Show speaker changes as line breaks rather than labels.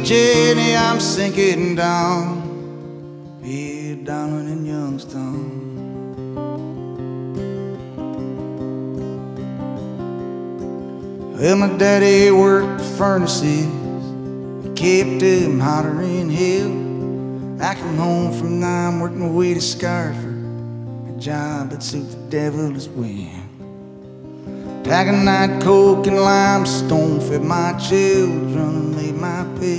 Jenny, I'm sinking down here down in Youngstown. Well, my daddy worked the furnaces, kept them hotter in hell. I come home from 9, worked my way to Scarford, a job that suits the devil as well. Tagonite, coke, and limestone fed my children and made my pay.